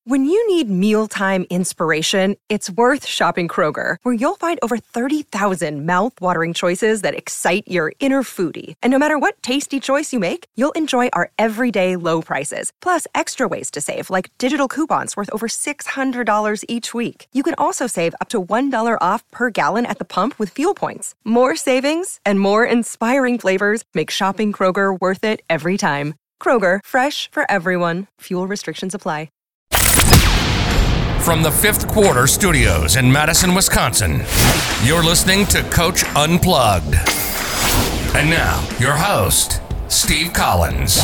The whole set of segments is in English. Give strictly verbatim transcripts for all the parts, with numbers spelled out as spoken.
When you need mealtime inspiration, it's worth shopping Kroger, where you'll find over thirty thousand mouth-watering choices that excite your inner foodie. And no matter what tasty choice you make, you'll enjoy our everyday low prices, plus extra ways to save, like digital coupons worth over six hundred dollars each week. You can also save up to one dollar off per gallon at the pump with fuel points. More savings and more inspiring flavors make shopping Kroger worth it every time. Kroger, fresh for everyone. Fuel restrictions apply. From the Fifth Quarter Studios in Madison, Wisconsin, you're listening to Coach Unplugged. And now, your host, Steve Collins.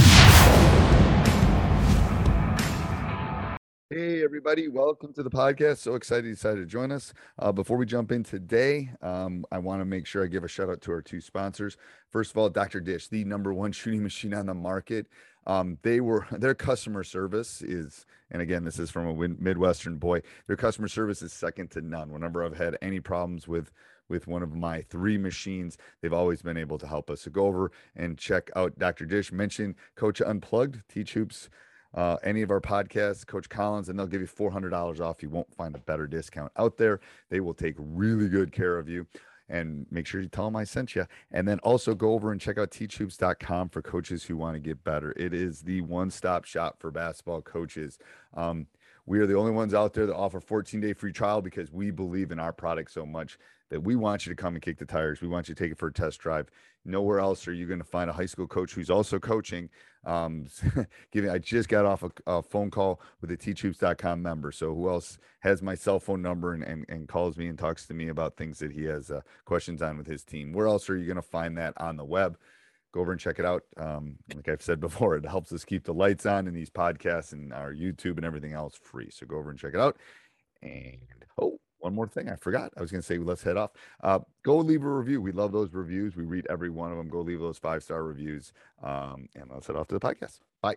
Hey, everybody. Welcome to the podcast. So excited you decided to join us. Uh, before we jump in today, um, I want to make sure I give a shout out to our two sponsors. First of all, Doctor Dish, the number one shooting machine on the market. Um, they were, their customer service is, and again, this is from a Midwestern boy, their customer service is second to none. Whenever I've had any problems with, with one of my three machines, they've always been able to help us. So go over and check out Doctor Dish. Mention Coach Unplugged, Teach Hoops, uh, any of our podcasts, Coach Collins, and they'll give you four hundred dollars off. You won't find a better discount out there. They will take really good care of you. And make sure you tell them I sent you. And then also go over and check out teach hoops dot com for coaches who want to get better. It is the one-stop shop for basketball coaches. Um, we are the only ones out there that offer fourteen-day free trial because we believe in our product so much that we want you to come and kick the tires. We want you to take it for a test drive. Nowhere else are you going to find a high school coach who's also coaching. Um, giving, I just got off a, a phone call with a teach hoops dot com member. So who else has my cell phone number and, and, and calls me and talks to me about things that he has uh, questions on with his team? Where else are you going to find that on the web? Go over and check it out. Um, like I've said before, it helps us keep the lights on in these podcasts and our YouTube and everything else free. So go over and check it out. And oh, one more thing I forgot. I was going to say, let's head off. Uh, go leave a review. We love those reviews. We read every one of them. Go leave those five-star reviews. Um, and let's head off to the podcast. Bye.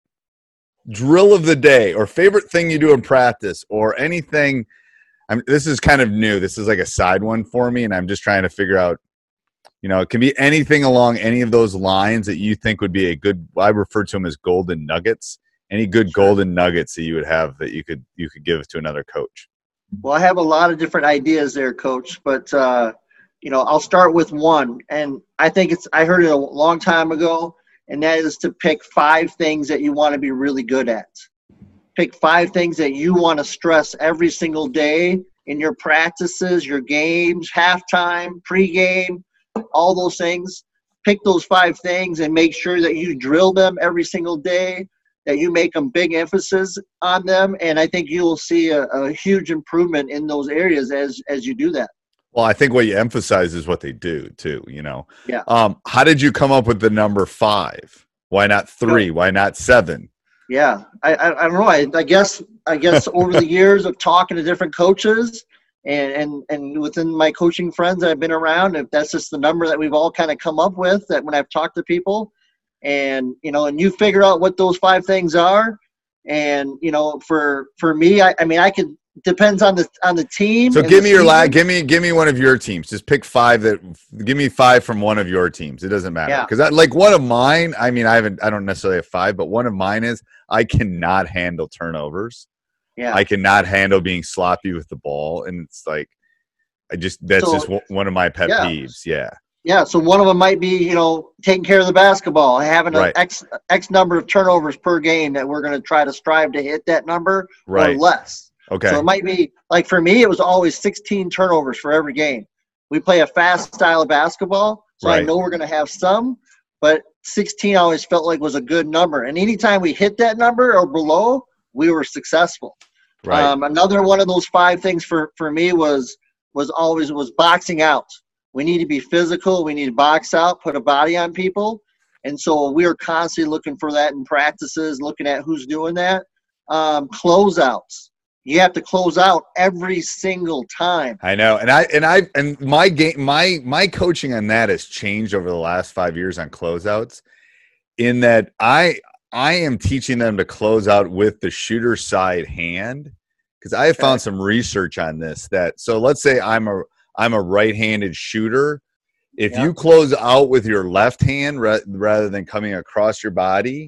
Drill of the day or favorite thing you do in practice or anything. I'm, this is kind of new. This is like a side one for me, and I'm just trying to figure out, you know, it can be anything along any of those lines that you think would be a good, I refer to them as golden nuggets. Any good Sure. golden nuggets that you would have that you could you could give to another coach? Well, I have a lot of different ideas there, Coach, but, uh, you know, I'll start with one. And I think it's – I heard it a long time ago, and that is to pick five things that you want to be really good at. Pick five things that you want to stress every single day in your practices, your games, halftime, pregame, all those things. Pick those five things and make sure that you drill them every single day, that you make them big emphasis on them, and I think you will see a, a huge improvement in those areas as as you do that. Well, I think what you emphasize is what they do too, you know. Yeah. Um, how did you come up with the number five? Why not three? Yeah. Why not seven? Yeah, I I, I don't know. I, I guess I guess over the years of talking to different coaches and, and and within my coaching friends that I've been around, if that's just the number that we've all kind of come up with, that when I've talked to people. And, you know, and you figure out what those five things are. And, you know, for, for me, I, I mean, I could, depends on the, on the team. So give me your la give me, give me one of your teams. Just pick five that give me five from one of your teams. It doesn't matter. Yeah. Cause I like one of mine. I mean, I haven't, I don't necessarily have five, but one of mine is I cannot handle turnovers. Yeah. I cannot handle being sloppy with the ball. And it's like, I just, that's So, just w- one of my pet yeah. peeves. Yeah. Yeah, so one of them might be, you know, taking care of the basketball, having an Right. X X number of turnovers per game that we're going to try to strive to hit that number Right. or less. Okay. So it might be, like for me, it was always sixteen turnovers for every game. We play a fast style of basketball, so I Right. know we're going to have some, but sixteen I always felt like was a good number. And anytime we hit that number or below, we were successful. Right. Um, another one of those five things for, for me was was always was boxing out. We need to be physical. We need to box out, put a body on people. And so we are constantly looking for that in practices, looking at who's doing that. Um, closeouts. You have to close out every single time. I know. And I, and I, and my game, my, my coaching on that has changed over the last five years on closeouts in that I, I am teaching them to close out with the shooter side hand. Cause I have Okay. found some research on this that, so let's say I'm a, I'm a right-handed shooter. If Yeah. you close out with your left hand ra- rather than coming across your body,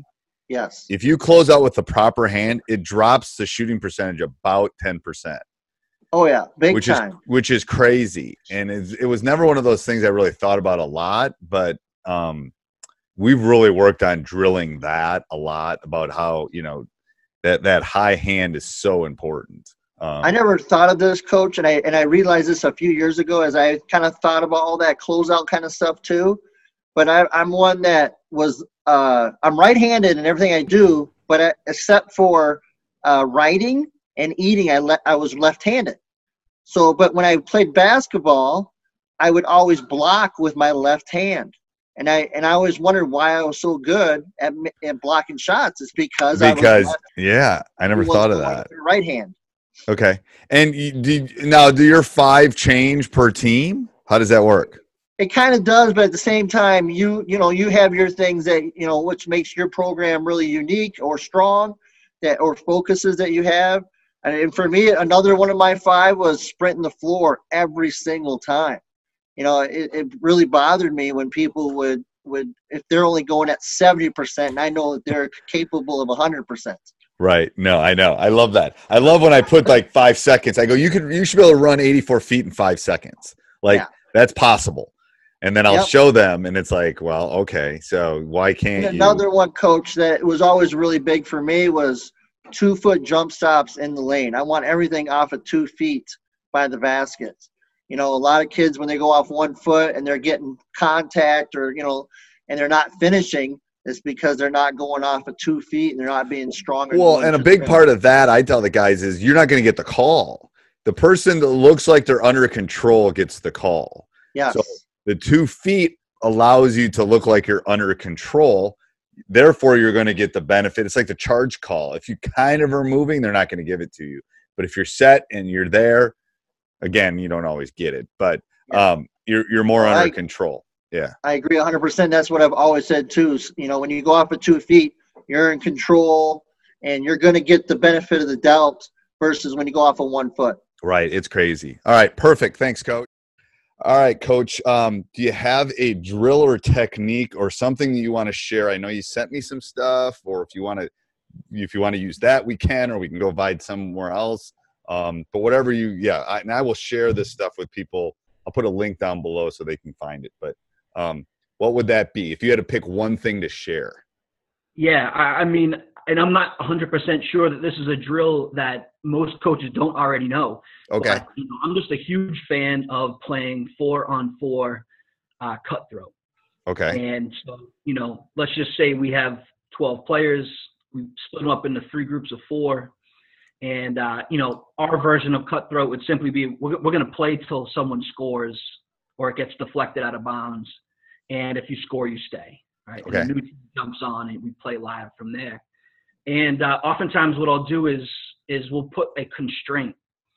Yes. If you close out with the proper hand, it drops the shooting percentage about ten percent. Oh yeah, big which time. is which is crazy, and it's, it was never one of those things I really thought about a lot. But um, we've really worked on drilling that a lot about how you know that that high hand is so important. Um, I never thought of this, Coach, and I and I realized this a few years ago as I kind of thought about all that closeout kind of stuff too. But I, I'm one that was uh, I'm right-handed in everything I do, but I, except for uh, writing and eating, I le- I was left-handed. So, but when I played basketball, I would always block with my left hand, and I and I always wondered why I was so good at, at blocking shots. It's because because I was left, yeah, I never thought of that. Right hand. Okay, and you, do now do your five change per team? How does that work? It kind of does, but at the same time, you you know you have your things that you know which makes your program really unique or strong, that or focuses that you have. And for me, another one of my five was sprinting the floor every single time. You know, it, it really bothered me when people would would if they're only going at seventy percent, and I know that they're capable of one hundred percent. Right. No, I know. I love that. I love when I put like five seconds. I go, you could you should be able to run eighty-four feet in five seconds. Like yeah. That's possible. And then I'll yep. show them, and it's like, well, okay, so why can't and you? Another one, Coach, that was always really big for me was two-foot jump stops in the lane. I want everything off of two feet by the basket. You know, a lot of kids, when they go off one foot and they're getting contact or, you know, and they're not finishing, it's because they're not going off of two feet and they're not being stronger. Well, and a big finish. Part of that, I tell the guys, is you're not going to get the call. The person that looks like they're under control gets the call. Yes. So the two feet allows you to look like you're under control. Therefore, you're going to get the benefit. It's like the charge call. If you kind of are moving, they're not going to give it to you. But if you're set and you're there, again, you don't always get it. But um, you're you're more well, under I, control. Yeah, I agree one hundred percent. That's what I've always said too. Is, you know, when you go off of two feet, you're in control, and you're going to get the benefit of the doubt versus when you go off of one foot. Right. It's crazy. All right. Perfect. Thanks, Coach. All right, Coach, um, do you have a drill or technique or something that you want to share? I know you sent me some stuff, or if you want to, if you want to use that, we can, or we can go vibe somewhere else. Um, but whatever you, yeah, I, and I will share this stuff with people. I'll put a link down below so they can find it. But um, what would that be if you had to pick one thing to share? Yeah, I, I mean, and I'm not one hundred percent sure that this is a drill that most coaches don't already know. Okay. But, you know, I'm just a huge fan of playing four on four uh, cutthroat. Okay. And so, you know, let's just say we have twelve players. We split them up into three groups of four. And, uh, you know, our version of cutthroat would simply be we're, we're going to play till someone scores or it gets deflected out of bounds. And if you score, you stay. Right. Okay. And the new team jumps on and we play live from there. And uh, oftentimes what I'll do is is we'll put a constraint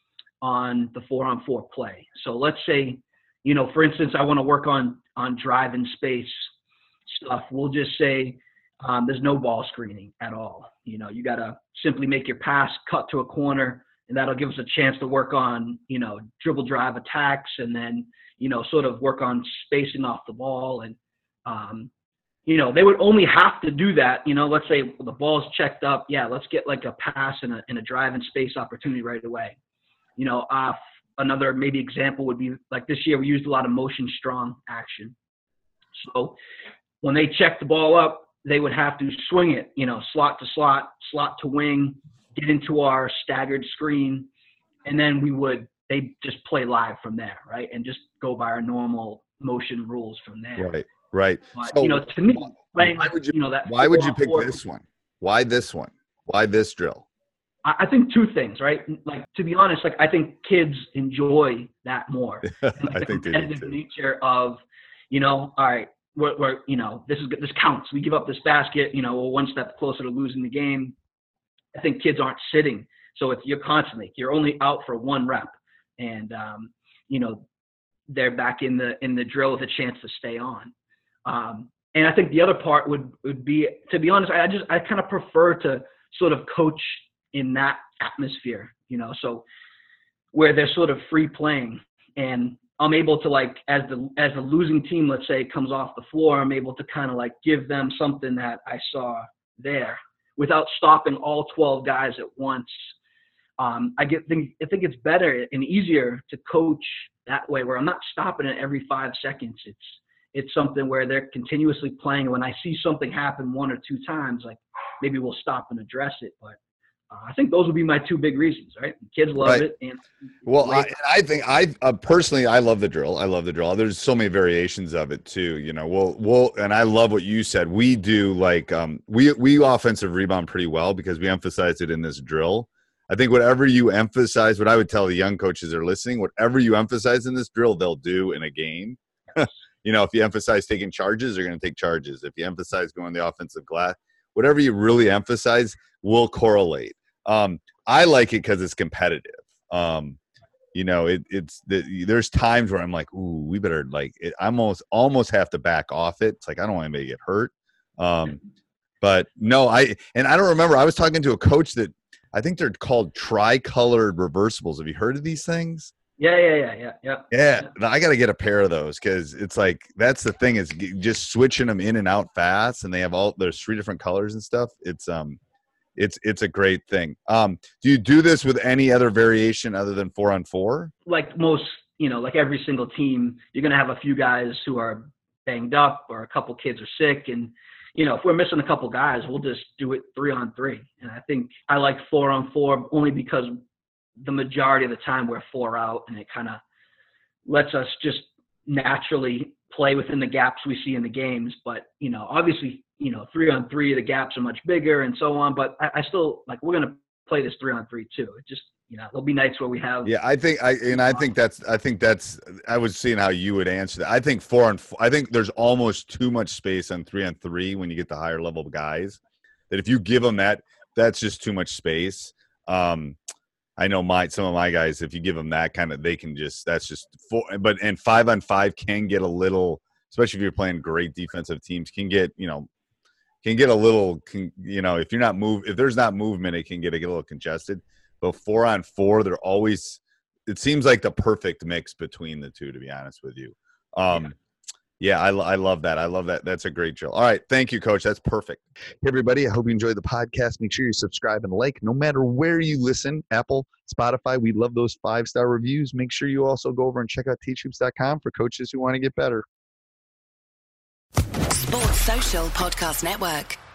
on the four-on-four play. So let's say, you know, for instance, I want to work on on drive and space stuff. We'll just say um, there's no ball screening at all. You know, you got to simply make your pass, cut to a corner, and that'll give us a chance to work on, you know, dribble drive attacks and then, you know, sort of work on spacing off the ball. And, um, you know, they would only have to do that. You know, let's say the ball's checked up. Yeah, let's get like a pass and a, and a drive and space opportunity right away. You know, uh, another maybe example would be like this year we used a lot of motion strong action. So when they check the ball up, they would have to swing it, you know, slot to slot, slot to wing, get into our staggered screen, and then we would, they just play live from there, right? And just go by our normal motion rules from there. Right. Right. But, so, you know, to me, playing why like, would you, you know, that. Why would you pick four, this one? Why this one? Why this drill? I, I think two things, right? Like, to be honest, like, I think kids enjoy that more. And, like, I the think they do competitive too. nature of, you know, all right, we're, we're, you know, this is this counts. We give up this basket, you know, we're one step closer to losing the game. I think kids aren't sitting. So it's, you're constantly, you're only out for one rep. And, um, you know, they're back in the, in the drill with a chance to stay on. Um, and I think the other part would, would be, to be honest, I just, I kind of prefer to sort of coach in that atmosphere, you know, so where they're sort of free playing and I'm able to, like, as the, as the losing team, let's say, comes off the floor, I'm able to kind of like give them something that I saw there without stopping all twelve guys at once. Um, I get think I think it's better and easier to coach that way, where I'm not stopping it every five seconds. It's it's something where they're continuously playing. When I see something happen one or two times, like maybe we'll stop and address it. But uh, I think those would be my two big reasons, right? Kids love right. it. And well, I, I think I uh, personally, I love the drill. I love the drill. There's so many variations of it too. You know, we'll, we'll, and I love what you said. We do like, um, we, we offensive rebound pretty well because we emphasize it in this drill. I think whatever you emphasize, what I would tell the young coaches that are listening, whatever you emphasize in this drill, they'll do in a game. You know, if you emphasize taking charges, they're going to take charges. If you emphasize going the offensive glass, whatever you really emphasize will correlate. Um, I like it because it's competitive. Um, you know, it, it's the, there's times where I'm like, ooh, we better like it, I almost almost have to back off it. It's like I don't want anybody to get hurt. Um, but no, I and I don't remember. I was talking to a coach that I think they're called tri-colored reversibles. Have you heard of these things? Yeah, yeah, yeah, yeah, yeah. Yeah, yeah. I got to get a pair of those because it's like that's the thing is just switching them in and out fast, and they have all there's three different colors and stuff. It's um, it's it's a great thing. Um, do you do this with any other variation other than four on four? Like most, you know, like every single team, you're gonna have a few guys who are banged up or a couple kids are sick, and you know, if we're missing a couple guys, we'll just do it three on three. And I think I like four on four only because the majority of the time we're four out, and it kind of lets us just naturally play within the gaps we see in the games. But, you know, obviously, you know, three on three, the gaps are much bigger and so on. But I, I still like, we're going to play this three on three too. It just, you know, there'll be nights where we have. Yeah, I think I, and I think that's, I think that's, I was seeing how you would answer that. I think four on four, I think there's almost too much space on three on three when you get the higher level guys, that if you give them that, that's just too much space. Um, I know my some of my guys, if you give them that kind of, they can just that's just four. But and five on five can get a little, especially if you're playing great defensive teams, can get you know can get a little can, you know if you're not move if there's not movement, it can get a, get a little congested. But four on four, they're always it seems like the perfect mix between the two. To be honest with you, um, yeah. Yeah, I, I love that. I love that. That's a great drill. All right. Thank you, Coach. That's perfect. Hey, everybody. I hope you enjoyed the podcast. Make sure you subscribe and like no matter where you listen, Apple, Spotify. We love those five-star reviews. Make sure you also go over and check out teach hoops dot com for coaches who want to get better. Sports Social Podcast Network.